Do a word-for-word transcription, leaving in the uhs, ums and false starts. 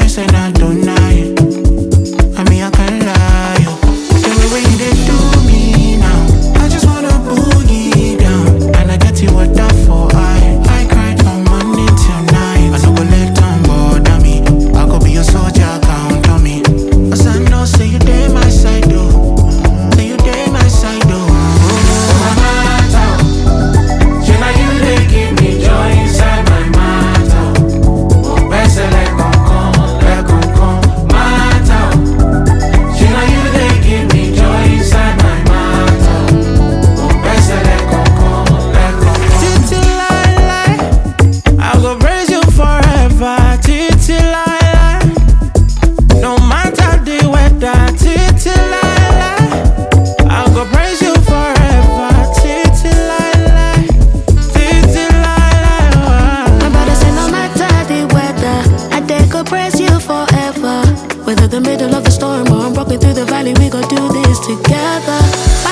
say not tonight. I mean I can't lie, yo. The way way they do me now, I just wanna boogie down. And I get you what that for I. I cried from morning till night. I no go let them bother me. I go be your soldier, count on me. Cause I know say you dey my side though. Say you dey my side though. My matter, you know you they give me joy inside my matter. Oh, best like concon, like concon, matter. You know you they give me joy inside my matter. Oh, best like concon, like concon. Titi lie lie, I go praise you forever. Titi lie lie, no matter the weather. Titi lie lie, I go praise you forever. Titi lie lie, Titi lie lie. My brother say no matter the weather, I dare go praise you forever. Whether the middle of the storm or I'm walking through the valley, we gon' do this together.